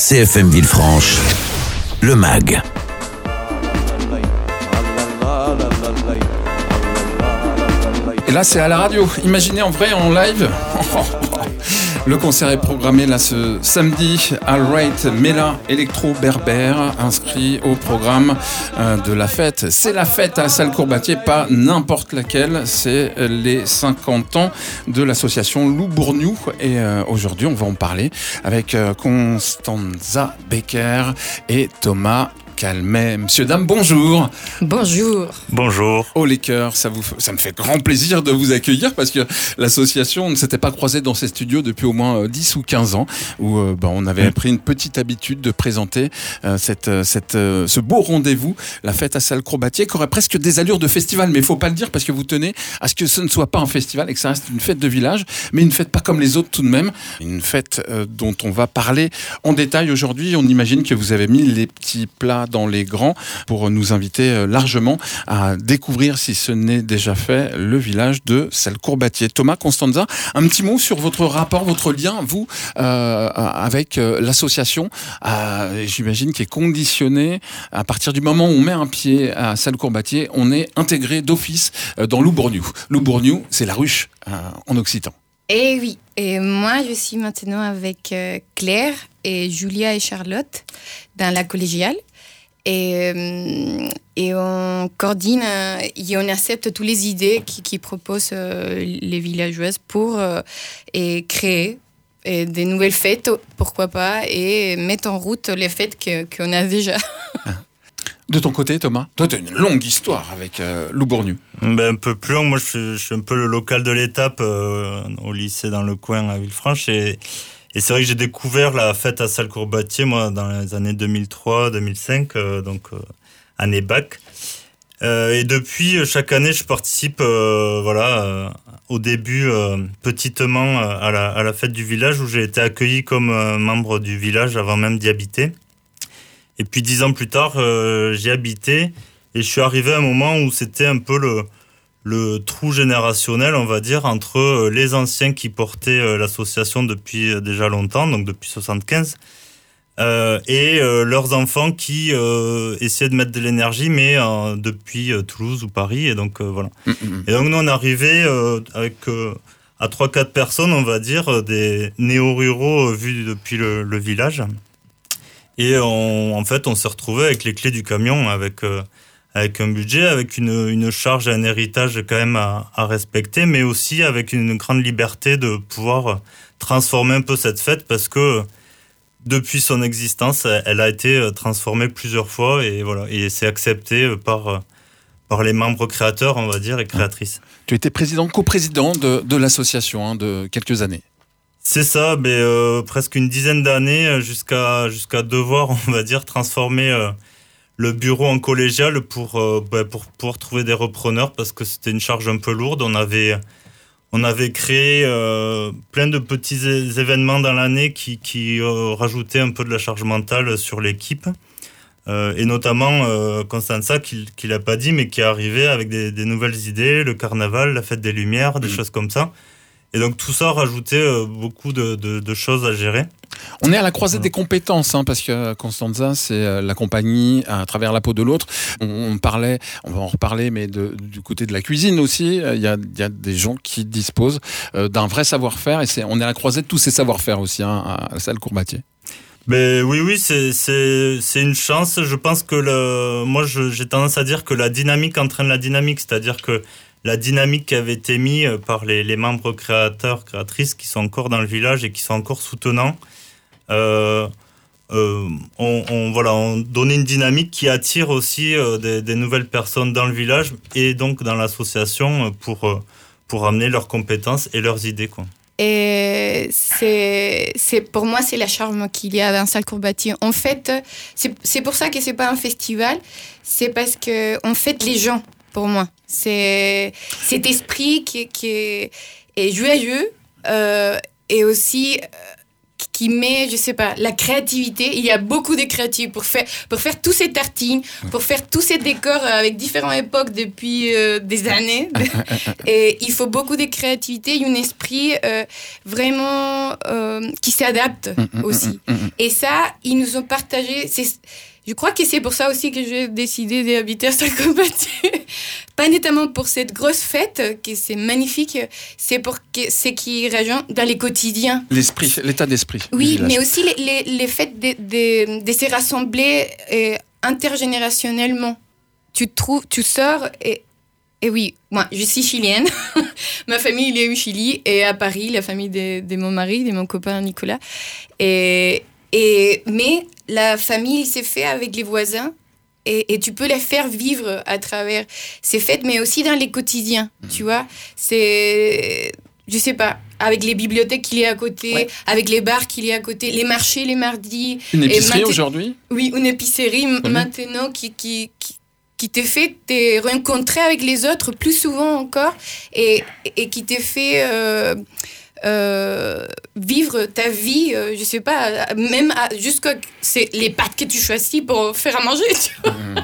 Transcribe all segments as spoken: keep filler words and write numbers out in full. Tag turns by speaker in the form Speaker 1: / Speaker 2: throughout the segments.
Speaker 1: C F M Villefranche, le M A G.
Speaker 2: Et là, c'est à la radio. Imaginez en vrai, en live. Le concert est programmé là ce samedi. All Right Mela Electro Berbère, inscrit au programme euh, de la fête. C'est la fête à la salle Courbatier, pas n'importe laquelle. C'est les cinquante ans de l'association Loup Bourgneau. Et euh, aujourd'hui, on va en parler avec euh, Constanza Becker et Thomas Calmet. Monsieur, dame, bonjour.
Speaker 3: Bonjour.
Speaker 4: Bonjour.
Speaker 2: Oh les cœurs, ça, vous, ça me fait grand plaisir de vous accueillir parce que l'association ne s'était pas croisée dans ces studios depuis au moins dix ou quinze ans où euh, ben, on avait mmh. pris une petite habitude de présenter euh, cette, cette, euh, ce beau rendez-vous, la fête à salle Courbatier, qui aurait presque des allures de festival, mais il ne faut pas le dire parce que vous tenez à ce que ce ne soit pas un festival et que ça reste une fête de village, mais une fête pas comme les autres tout de même, une fête euh, dont on va parler en détail aujourd'hui. On imagine que vous avez mis les petits plats dans les grands pour nous inviter largement à découvrir, si ce n'est déjà fait, le village de salle Courbatier. Thomas, Constanza, un petit mot sur votre rapport, votre lien, vous, euh, avec euh, l'association, euh, j'imagine, qui est conditionné à partir du moment où on met un pied à salle Courbatier, on est intégré d'office euh, dans Loup Bourgneau. Loup Bourgneau, c'est la ruche euh, en occitan.
Speaker 3: Et oui, et moi je suis maintenant avec euh, Claire et Julia et Charlotte dans la collégiale. Et, et on coordonne et on accepte toutes les idées qui, qui proposent euh, les villageoises pour euh, et créer et des nouvelles fêtes, pourquoi pas, et mettre en route les fêtes que, qu'on a déjà.
Speaker 2: De ton côté, Thomas, toi, tu as une longue histoire avec euh, Loup Bourgneau.
Speaker 4: Ben, un peu plus long. Moi, je suis, je suis un peu le local de l'étape euh, au lycée dans le coin à Villefranche. Et, et c'est vrai que j'ai découvert la fête à salle Courbatier, moi, dans les années deux mille trois deux mille cinq, euh, donc euh, année bac. Euh, et depuis, chaque année, je participe euh, voilà, euh, au début, euh, petitement, euh, à, la, à la fête du village, où j'ai été accueilli comme euh, membre du village avant même d'y habiter. Et puis dix ans plus tard, euh, j'y habitais et je suis arrivé à un moment où c'était un peu le, le trou générationnel, on va dire, entre les anciens qui portaient l'association depuis déjà longtemps, donc depuis soixante-quinze, euh, et euh, leurs enfants qui euh, essayaient de mettre de l'énergie, mais euh, depuis euh, Toulouse ou Paris. Et donc, euh, voilà. Mmh, mmh. Et donc, nous, on est arrivé euh, avec... Euh, à trois quatre personnes, on va dire, des néo-ruraux euh, vus depuis le, le village. Et on, en fait, on s'est retrouvé avec les clés du camion, avec, euh, avec un budget, avec une, une charge et un héritage quand même à, à respecter, mais aussi avec une grande liberté de pouvoir transformer un peu cette fête, parce que depuis son existence, elle a été transformée plusieurs fois et, voilà, et c'est accepté par, par les membres créateurs, on va dire, et créatrices.
Speaker 2: Tu étais président, coprésident de, de l'association hein, de quelques années.
Speaker 4: C'est ça, mais euh, presque une dizaine d'années jusqu'à, jusqu'à devoir, on va dire, transformer euh, le bureau en collégial pour, euh, bah, pour pouvoir trouver des repreneurs parce que c'était une charge un peu lourde. On avait, on avait créé euh, plein de petits é- événements dans l'année qui, qui euh, rajoutaient un peu de la charge mentale sur l'équipe. Euh, et notamment euh, Constanza, qui ne l'a pas dit, mais qui est arrivé avec des, des nouvelles idées, le carnaval, la fête des Lumières, des mmh. choses comme ça. Et donc tout ça rajoutait euh, beaucoup de, de, de choses à gérer.
Speaker 2: On est à la croisée des compétences, hein, parce que Constanza, c'est euh, la compagnie à travers la peau de l'autre. On, on parlait, on va en reparler, mais de, du côté de la cuisine aussi, il euh, y, a, y a des gens qui disposent euh, d'un vrai savoir-faire, et c'est, on est à la croisée de tous ces savoir-faire aussi, hein, à la salle Courbatier.
Speaker 4: Ben oui, oui, c'est, c'est, c'est une chance. Je pense que le, moi, je, j'ai tendance à dire que la dynamique entraîne la dynamique, c'est-à-dire que la dynamique qui avait été mise par les, les membres créateurs, créatrices qui sont encore dans le village et qui sont encore soutenants, euh, euh, on, on, voilà, on donnait une dynamique qui attire aussi euh, des, des nouvelles personnes dans le village et donc dans l'association pour, euh, pour amener leurs compétences et leurs idées, quoi.
Speaker 3: Et c'est, c'est, pour moi, c'est la charme qu'il y a dans salle Courbatier. En fait, c'est, c'est pour ça que c'est pas un festival, c'est parce qu'on fête les gens. Pour moi, c'est cet esprit qui, qui est, est joyeux euh, et aussi euh, qui met, je sais pas, la créativité. Il y a beaucoup de créatifs pour faire, pour faire tous ces tartines, pour faire tous ces décors avec différentes époques depuis euh, des années. Et il faut beaucoup de créativité et un esprit euh, vraiment euh, qui s'adapte aussi. Et ça, ils nous ont partagé. C'est, je crois que c'est pour ça aussi que j'ai décidé d'habiter à Salcobatier. Pas notamment pour cette grosse fête, que c'est magnifique, c'est pour que c'est qui rejoint dans les quotidiens.
Speaker 2: L'esprit, l'état d'esprit.
Speaker 3: Oui, mais aussi les, les, les fêtes de, de, de se rassembler euh, intergénérationnellement. Tu trouves, tu sors et, et oui, moi, je suis chilienne. Ma famille, il est au Chili et à Paris, la famille de, de mon mari, de mon copain Nicolas. Et, et, mais la famille s'est faite avec les voisins. Et, et tu peux les faire vivre à travers ces fêtes, mais aussi dans les quotidiens, mmh. tu vois. C'est, je sais pas, avec les bibliothèques qu'il y a à côté, ouais. avec les bars qu'il y a à côté, les marchés les mardis.
Speaker 2: Une épicerie
Speaker 3: et
Speaker 2: aujourd'hui ?
Speaker 3: Oui, une épicerie mmh. maintenant qui, qui, qui, qui te fait te rencontrer avec les autres plus souvent encore et, et qui te fait... Euh, Euh, vivre ta vie, euh, je sais pas, même jusqu'à c'est les pâtes que tu choisis pour faire à manger. Tu vois. Mmh.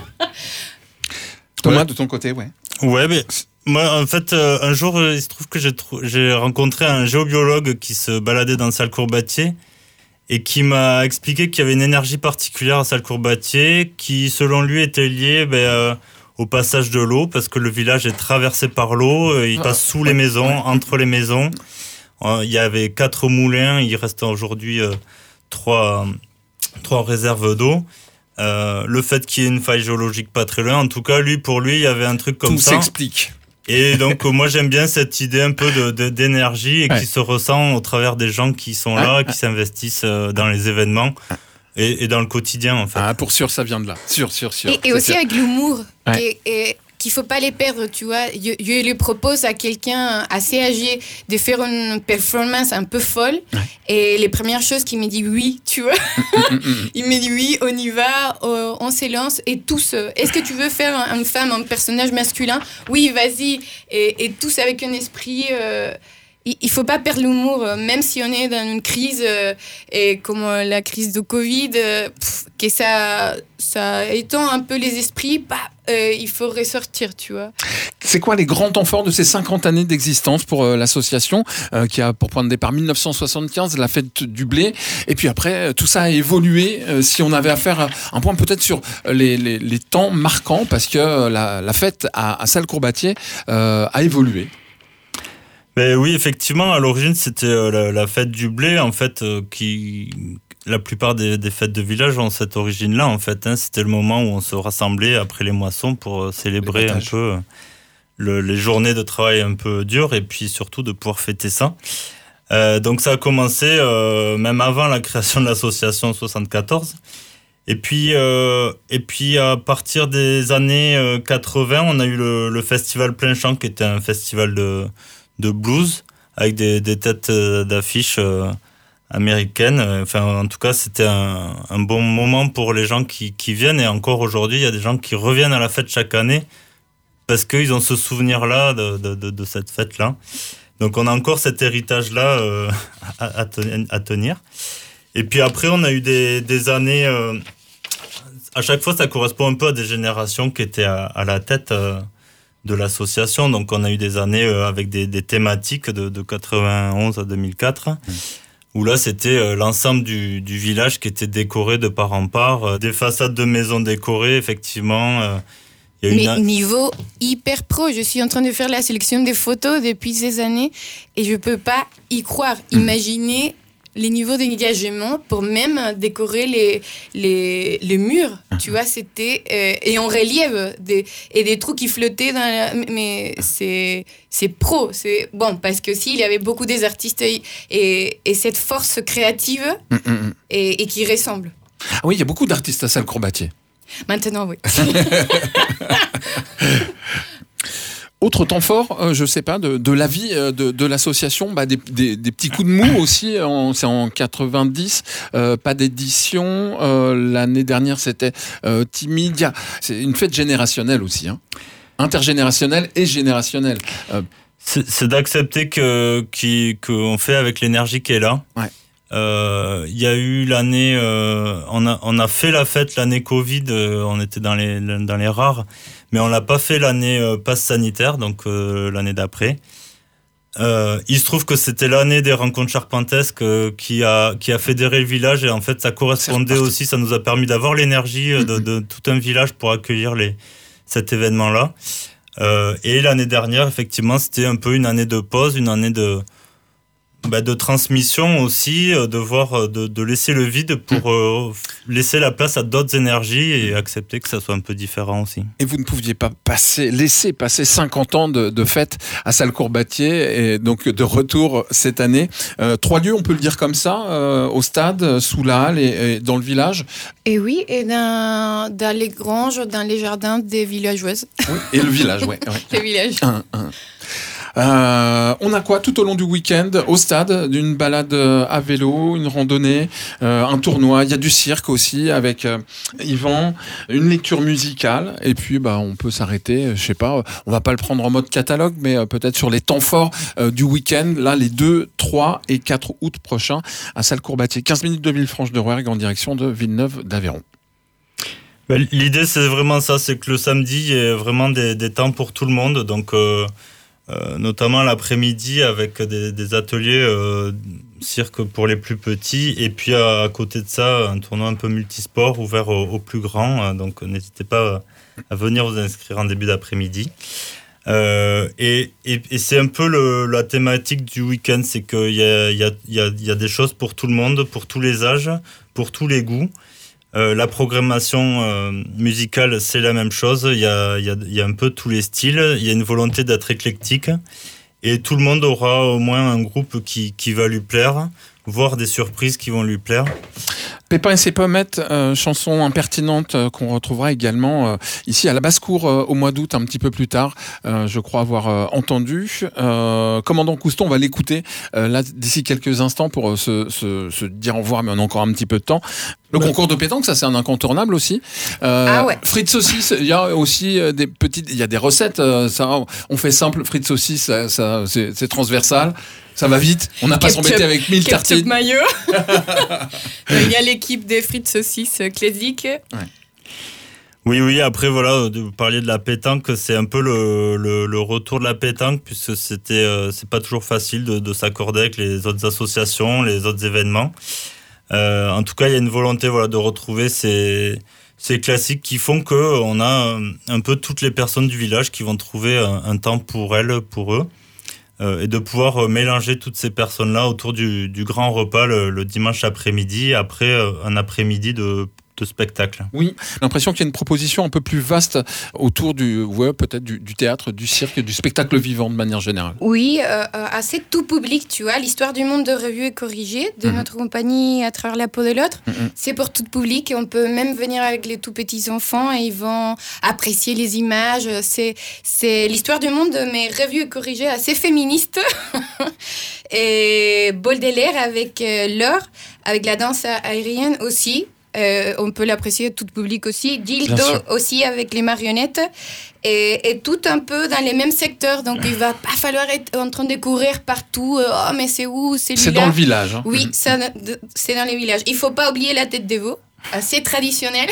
Speaker 2: Thomas,
Speaker 4: ouais.
Speaker 2: de ton côté, ouais.
Speaker 4: Ouais, mais moi, en fait, euh, un jour, il se trouve que j'ai, trou- j'ai rencontré un géobiologue qui se baladait dans Salcobatier et qui m'a expliqué qu'il y avait une énergie particulière à Salcobatier qui, selon lui, était liée ben, euh, au passage de l'eau parce que le village est traversé par l'eau, il passe sous les maisons, entre les maisons. Il y avait quatre moulins, il reste aujourd'hui euh, trois, trois réserves d'eau. Euh, le fait qu'il y ait une faille géologique pas très loin, en tout cas, lui, pour lui, il y avait un truc comme
Speaker 2: Tout
Speaker 4: ça.
Speaker 2: Tout s'explique.
Speaker 4: Et donc, moi, j'aime bien cette idée un peu de, de, d'énergie et ouais. qui se ressent au travers des gens qui sont là, ouais. qui s'investissent dans les événements. Et, et dans le quotidien, en fait.
Speaker 2: Ah, pour sûr, ça vient de là. Sûr, sûr, sûr.
Speaker 3: Et, et aussi
Speaker 2: sûr.
Speaker 3: avec l'humour.
Speaker 2: Ouais.
Speaker 3: Et, et... qu'il ne faut pas les perdre, tu vois. Je, je lui propose à quelqu'un assez âgé de faire une performance un peu folle. Ouais. Et les premières choses qu'il me dit oui, tu vois. Il me dit oui, on y va, on se lance. Et tous, est-ce que tu veux faire une femme, un personnage masculin ? Oui, vas-y. Et, et tous avec un esprit... Euh, il ne faut pas perdre l'humour, même si on est dans une crise, euh, et comme euh, la crise de Covid, euh, pff, que ça, ça étend un peu les esprits, bah, euh, il faut ressortir, tu vois.
Speaker 2: C'est quoi les grands temps forts de ces cinquante années d'existence pour euh, l'association, euh, qui a pour point de départ dix-neuf cent soixante-quinze, la fête du blé, et puis après, tout ça a évolué, euh, si on avait à faire un point peut-être sur les, les, les temps marquants, parce que la, la fête à, à Salcobatier euh, a évolué.
Speaker 4: Ben oui, effectivement, à l'origine, c'était euh, la, la fête du blé, en fait, euh, qui... La plupart des, des fêtes de village ont cette origine-là, en fait. Hein. C'était le moment où on se rassemblait après les moissons pour euh, célébrer un peu euh, le, les journées de travail un peu dures et puis surtout de pouvoir fêter ça. Euh, donc ça a commencé euh, même avant la création de l'association en soixante-quatorze. Et puis, euh, et puis à partir des années euh, quatre-vingts, on a eu le, le festival Plein Champ, qui était un festival de... de blues avec des, des têtes d'affiches euh, américaines. Enfin, en tout cas, c'était un, un bon moment pour les gens qui, qui viennent. Et encore aujourd'hui, il y a des gens qui reviennent à la fête chaque année parce qu'ils ont ce souvenir-là de, de, de, de cette fête-là. Donc, on a encore cet héritage-là euh, à, à, ten, à tenir. Et puis après, on a eu des, des années... Euh, à chaque fois, ça correspond un peu à des générations qui étaient à, à la tête... Euh, de l'association. Donc, on a eu des années euh, avec des, des thématiques de, de quatre-vingt-onze à deux mille quatre, mmh. où là, c'était euh, l'ensemble du, du village qui était décoré de part en part, euh, des façades de maisons décorées, effectivement. Euh, y a
Speaker 3: Mais
Speaker 4: une...
Speaker 3: niveau hyper pro, je suis en train de faire la sélection des photos depuis ces années et je peux pas y croire. Mmh. Imaginez les niveaux d'engagement pour même décorer les, les, les murs, tu vois, c'était... Euh, et en relief, des, et des trucs qui flottaient dans la... Mais c'est, c'est pro, c'est... Bon, parce que s'il y avait beaucoup des artistes et, et, et cette force créative mmh, mmh. Et, et qui ressemble.
Speaker 2: Ah oui, il y a beaucoup d'artistes à Salcobatier.
Speaker 3: Maintenant, oui.
Speaker 2: Autre temps fort, euh, je sais pas, de, de la vie euh, de, de l'association, bah, des, des, des petits coups de mou aussi. En, c'est en quatre-vingt-dix, euh, pas d'édition. Euh, l'année dernière, c'était euh, timide. C'est une fête générationnelle aussi, hein. Intergénérationnelle et générationnelle. Euh,
Speaker 4: c'est, c'est d'accepter que qui qu'on fait avec l'énergie qui est là.
Speaker 2: Ouais.
Speaker 4: Euh, il y a eu l'année, euh, on a on a fait la fête l'année Covid, euh, on était dans les dans les rares, mais on l'a pas fait l'année euh, passe sanitaire, donc euh, l'année d'après. Euh, il se trouve que c'était l'année des rencontres charpentesques euh, qui a qui a fédéré le village et en fait ça correspondait aussi, ça nous a permis d'avoir l'énergie de, de, de tout un village pour accueillir les cet événement-là. Euh, et l'année dernière, effectivement, c'était un peu une année de pause, une année de Bah de transmission aussi, de voir, de, de laisser le vide pour euh, laisser la place à d'autres énergies et accepter que ça soit un peu différent aussi.
Speaker 2: Et vous ne pouviez pas passer, laisser passer cinquante ans de, de fête à Salcourt-Battier et donc de retour cette année. Euh, trois lieux, on peut le dire comme ça, euh, au stade, sous la halle et, et dans le village.
Speaker 3: Et oui, et dans, dans les granges, dans les jardins des villageoises.
Speaker 2: Oui, et le village, oui. Ouais.
Speaker 3: Le village.
Speaker 2: Un, un. Euh, on a quoi tout au long du week-end au stade? D'une balade à vélo, une randonnée, euh, un tournoi. Il y a du cirque aussi avec euh, Yvan, une lecture musicale. Et puis, bah, on peut s'arrêter. Je sais pas. On va pas le prendre en mode catalogue, mais euh, peut-être sur les temps forts euh, du week-end. Là, les deux, trois et quatre août prochains à Salcourt-Battier. quinze minutes de Villefranche-de-Rouergue en direction de Villeneuve-d'Aveyron.
Speaker 4: L'idée, c'est vraiment ça. C'est que le samedi, il y a vraiment des, des temps pour tout le monde. Donc, euh, Euh, notamment l'après-midi avec des, des ateliers euh, cirque pour les plus petits et puis à, à côté de ça un tournoi un peu multisport ouvert aux, aux plus grands, donc n'hésitez pas à venir vous inscrire en début d'après-midi. Euh, et, et, et c'est un peu le, la thématique du week-end, c'est qu'il y a, il y, a, il y, a, il y a des choses pour tout le monde, pour tous les âges, pour tous les goûts. Euh, la programmation euh, musicale, c'est la même chose. Il y a, il y a, il y a un peu tous les styles. Il y a une volonté d'être éclectique. Et tout le monde aura au moins un groupe qui, qui va lui plaire, voire des surprises qui vont lui plaire.
Speaker 2: Pépin et ses pommettes, euh, chanson impertinente euh, qu'on retrouvera également euh, ici à la Basse-Cour euh, au mois d'août, un petit peu plus tard, euh, je crois avoir euh, entendu. Euh, Commandant Couston, on va l'écouter euh, là d'ici quelques instants pour euh, se, se, se dire au revoir, mais on a encore un petit peu de temps. Le ouais. concours de pétanque, ça c'est un incontournable aussi. Euh,
Speaker 3: ah ouais.
Speaker 2: Frites saucisses, il y a aussi euh, des petites, il y a des recettes. Euh, ça, on fait simple, frites saucisses, ça, ça c'est, c'est transversal. Ça va vite, on n'a pas s'embêter avec mille tartines.
Speaker 3: Mayo. Il y a l'équipe des frites saucisses classiques.
Speaker 2: Ouais.
Speaker 4: Oui, oui, après, voilà, vous parliez de la pétanque, c'est un peu le, le, le retour de la pétanque, puisque c'était, euh, c'est pas toujours facile de, de s'accorder avec les autres associations, les autres événements. Euh, en tout cas, il y a une volonté, voilà, de retrouver ces, ces classiques qui font qu'on a un peu toutes les personnes du village qui vont trouver un, un temps pour elles, pour eux. Euh, et de pouvoir euh, mélanger toutes ces personnes-là autour du, du grand repas le, le dimanche après-midi, après euh, un après-midi de, de spectacle.
Speaker 2: Oui, l'impression qu'il y a une proposition un peu plus vaste autour du, ouais, peut-être du, du théâtre, du cirque, du spectacle vivant de manière générale.
Speaker 3: Oui, euh, assez tout public, tu vois. L'histoire du monde de Revue et Corrigée, de mmh. notre compagnie À travers la peau de l'autre, mmh. c'est pour tout public. Et on peut même venir avec les tout petits enfants et ils vont apprécier les images. C'est, c'est l'histoire du monde, mais Revue et Corrigée assez féministe. Et Baudelaire avec euh, l'or, avec la danse aérienne aussi. Euh, on peut l'apprécier tout public aussi. Dildo aussi avec les marionnettes. Et, et tout un peu dans les mêmes secteurs. Donc il va pas falloir être en train de courir partout. Oh, mais c'est où c'est,
Speaker 2: c'est dans le village. Hein.
Speaker 3: Oui, ça, c'est dans les villages. Il faut pas oublier la tête de veau. Assez traditionnelle.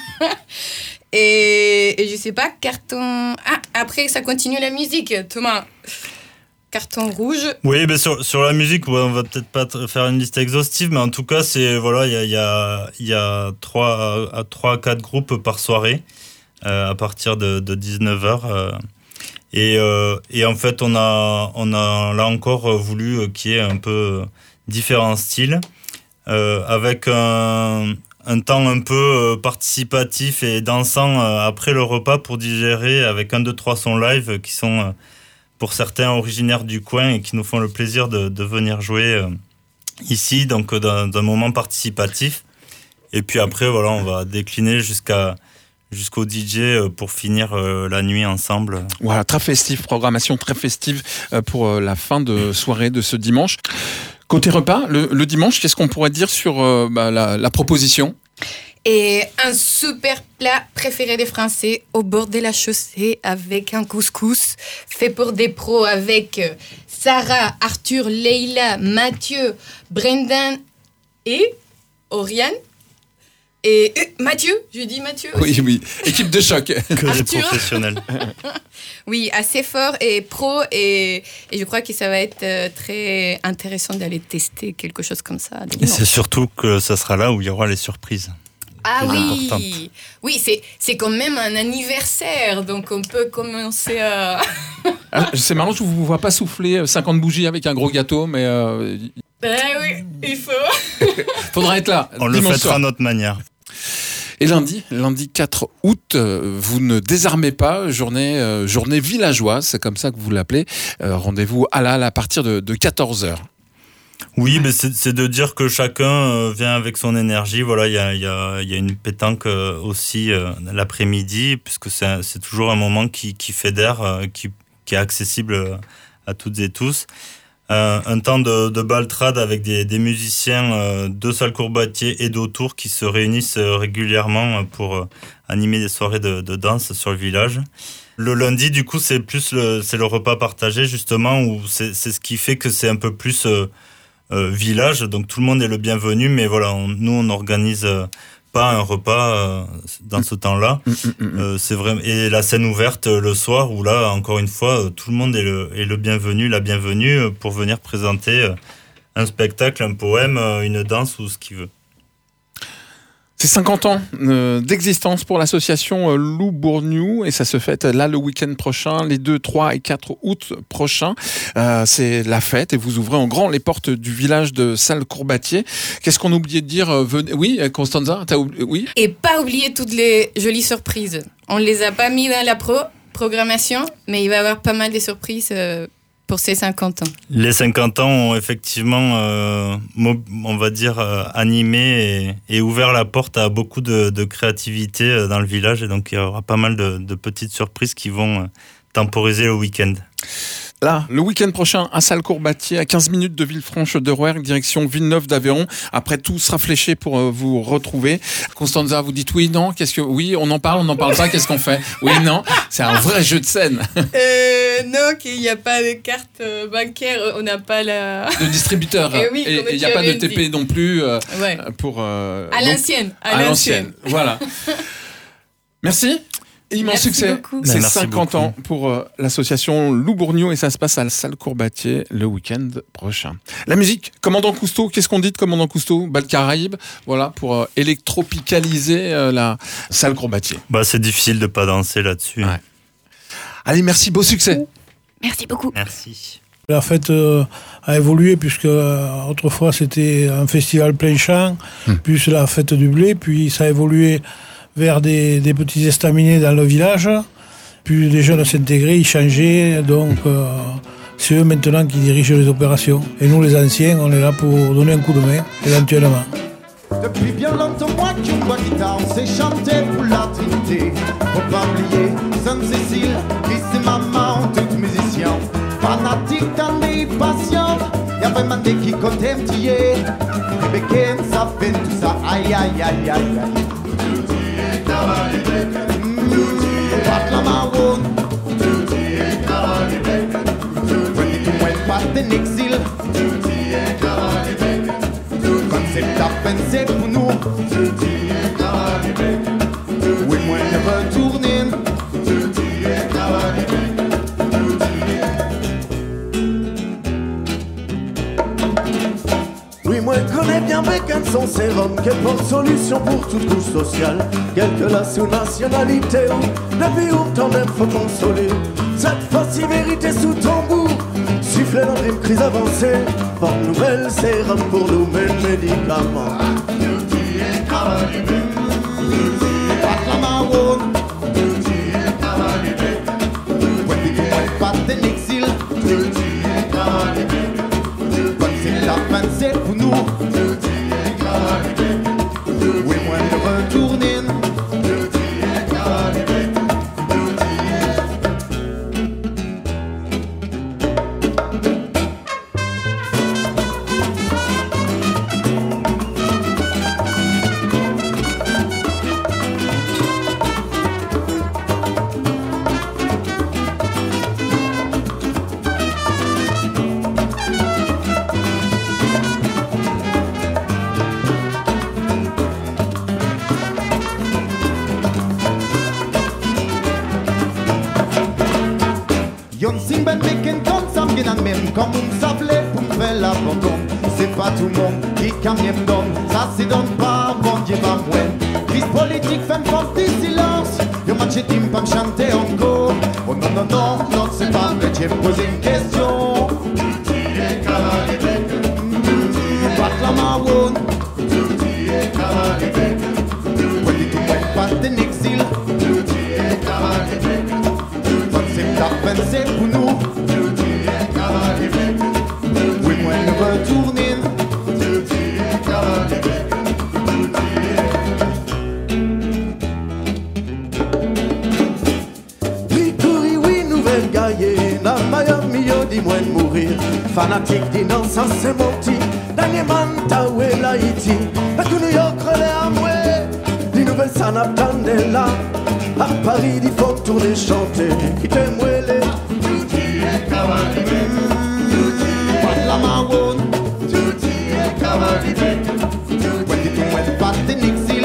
Speaker 3: et, et je sais pas, carton... Ah, après ça continue la musique, Thomas. Carton rouge.
Speaker 4: Oui, mais sur, sur la musique, ouais, on va peut-être pas faire une liste exhaustive, mais en tout cas, c'est voilà, il y a il y a il y a trois à trois quatre groupes par soirée euh, à partir de, de dix-neuf heures euh, et euh, et en fait, on a on a là encore voulu qu'il y ait un peu différents styles euh, avec un un temps un peu participatif et dansant après le repas pour digérer avec un deux trois sons live qui sont pour certains originaires du coin et qui nous font le plaisir de, de venir jouer euh, ici, donc dans, dans un moment participatif. Et puis après, voilà, on va décliner jusqu'à, jusqu'au D J pour finir euh, la nuit ensemble.
Speaker 2: Voilà, très festif, programmation très festive euh, pour euh, la fin de soirée de ce dimanche. Côté repas, le, le dimanche, qu'est-ce qu'on pourrait dire sur euh, bah, la, la proposition ?
Speaker 3: Et un super plat préféré des Français au bord de la chaussée avec un couscous fait pour des pros avec Sarah, Arthur, Leïla, Mathieu, Brendan et Oriane. Et euh, Mathieu, je dis Mathieu aussi.
Speaker 2: Oui, oui, équipe de choc.
Speaker 4: Que des
Speaker 3: Arthur.
Speaker 4: professionnels.
Speaker 3: Oui, assez fort et pro. Et, et je crois que ça va être euh, très intéressant d'aller tester quelque chose comme ça.
Speaker 4: Et c'est surtout que ça sera là où il y aura les surprises.
Speaker 3: Ah
Speaker 4: plus
Speaker 3: oui,
Speaker 4: importantes.
Speaker 3: oui, c'est, c'est quand même un anniversaire. Donc on peut commencer à...
Speaker 2: Ah, c'est marrant, je ne vous vois pas souffler cinquante bougies avec un gros gâteau, mais euh,
Speaker 3: Ben oui, il faut.
Speaker 2: faudra être là.
Speaker 4: On le
Speaker 2: dimanche
Speaker 4: fêtera
Speaker 2: soir.
Speaker 4: à notre manière.
Speaker 2: Et lundi, lundi quatre août, euh, vous ne désarmez pas, journée, euh, journée villageoise, c'est comme ça que vous l'appelez. Euh, rendez-vous à la, à partir de, de quatorze heures.
Speaker 4: Oui, mais c'est, c'est de dire que chacun euh, vient avec son énergie. Voilà, il y a, y a, y a une pétanque euh, aussi euh, l'après-midi, puisque c'est, un- c'est toujours un moment qui, qui fédère, euh, qui, qui est accessible euh, à toutes et tous. Euh, un temps de, de baltrade avec des, des musiciens euh, de Salcourbatier et d'Autour qui se réunissent euh, régulièrement pour euh, animer des soirées de, de danse sur le village. Le lundi, du coup, c'est plus le, c'est le repas partagé, justement, où c'est, c'est ce qui fait que c'est un peu plus euh, euh, village. Donc tout le monde est le bienvenu, mais voilà, on, nous, on n'organise euh, pas un repas euh, dans ce temps-là.
Speaker 2: Mmh, mmh, mmh.
Speaker 4: Euh, c'est vrai. Et la scène ouverte euh, le soir, où là, encore une fois, euh, tout le monde est le, est le bienvenu, la bienvenue euh, pour venir présenter euh, un spectacle, un poème, euh, une danse ou ce qu'il veut.
Speaker 2: C'est cinquante ans euh, d'existence pour l'association euh, Loup Bourgneau et ça se fête là le week-end prochain, les deux, trois et quatre août prochains. Euh, c'est la fête et vous ouvrez en grand les portes du village de Salcourbatier. Qu'est-ce qu'on a oublié de dire euh, venez... Oui, Constanza, t'as oublié... Oui.
Speaker 3: Et pas oublier toutes les jolies surprises. On ne les a pas mis dans la pro programmation, mais il va y avoir pas mal de surprises euh, pour ces cinquante ans.
Speaker 4: Les cinquante ans ont effectivement, euh, mo- on va dire, euh, animé et, et ouvert la porte à beaucoup de, de créativité euh, dans le village. Et donc, il y aura pas mal de, de petites surprises qui vont euh, temporiser le week-end.
Speaker 2: Là, le week-end prochain, à Salcourbatier, à quinze minutes de Villefranche-de-Rouergue, direction Villeneuve d'Aveyron. Après, tout sera fléché pour euh, vous retrouver. Constanza, vous dites oui, non? Qu'est-ce que oui, on en parle, on n'en parle pas, qu'est-ce qu'on fait? Oui, non? C'est un vrai jeu de scène.
Speaker 3: Euh, non, qu'il n'y a pas de carte euh, bancaire, on n'a pas la...
Speaker 2: De distributeur.
Speaker 3: Eh oui,
Speaker 2: et
Speaker 3: comme
Speaker 2: il n'y a
Speaker 3: tu
Speaker 2: pas de
Speaker 3: avais
Speaker 2: T P
Speaker 3: dit.
Speaker 2: non plus euh,
Speaker 3: Ouais.
Speaker 2: pour... euh,
Speaker 3: À
Speaker 2: donc-
Speaker 3: l'ancienne. À,
Speaker 2: à
Speaker 3: l'ancienne.
Speaker 2: l'ancienne. Voilà. Merci. Immense
Speaker 3: Merci
Speaker 2: succès.
Speaker 3: beaucoup.
Speaker 2: C'est
Speaker 4: Merci
Speaker 2: cinquante
Speaker 4: beaucoup.
Speaker 2: ans pour euh, l'association Loup Bourgneau et ça se passe à la Salcourbatier le week-end prochain. La musique, Commandant Cousteau, qu'est-ce qu'on dit de Commandant Cousteau? Bal Caraïbe, voilà, pour euh, électropicaliser euh, la Salcourbatier.
Speaker 4: Bah, c'est difficile de pas danser là-dessus.
Speaker 2: Ouais. Allez, merci, beau succès.
Speaker 3: Merci beaucoup.
Speaker 4: Merci.
Speaker 5: La fête euh, a évolué puisque euh, autrefois c'était un festival plein champ,
Speaker 2: Hmm.
Speaker 5: plus la fête du blé, puis ça a évolué vers des, des petits estaminets dans le village, puis les jeunes s'intégraient, ils changeaient, donc euh, c'est eux maintenant qui dirigent les opérations. Et nous les anciens, on est là pour donner un coup de main, éventuellement.
Speaker 6: Depuis bien longtemps, moi qui bois guitare, on s'est chanté pour la Trinité. Faut pas oublier Sainte-Cécile, Christ et maman, tous musiciens. Fanatiques dans les passions, y'a vraiment des qui comptaient un petit. Québécois, ça fait tout ça, aïe aïe aïe aïe aïe. Pas la marron, when tu m'aimes pas t'en exil. Quand c'est ta peine, c'est pour nous. Oui, moi, je retourner. Oui, moi, je connais bien Bécane, son sérum, quelle bonne solution pour toute couche sociale. Quelle que la sous-nationalité, depuis où t'en aimes, faut consoler. Cette fois-ci, vérité sous tambour, siffler dans une crise avancée. Bonne nouvelle, sérum pour nous, mais médicaments. Pas la marron, ouais, puis tu m'aimes pas t'en exil. Quand c'est la fin, c'est pour nous. Oui, moi, je retourner. Yon sing ben meken kon sam gen an men Kom moun savle pou m fè l'abandon C'est pas tout le monde qui camien me donne Ça c'est donne pas, bon Dieu pas mwen Crise politique fait me faire du silence Yo match et tim pas me chanter encore Oh non non non, non c'est pas vrai J'ai posé une question Touti et Caribé Touti et Pat la marron Touti et Caribé When dit tout mwen pas en exil Touti et Caribé C'est la peine c'est pour nous Touti et Caribé Oui moi je retourne Touti et Caribé Na Miami yo di mwen mourir Fanatique di nan sa se menti Dernier man ta we l'Haïti A tout New York relais à moué Di nouvelles ça n'attendait là À Paris di faut tourner chanter Qui te mouélé Touti et Caribé Touti et Pat la marron Touti et Caribé Touti et Pat la marron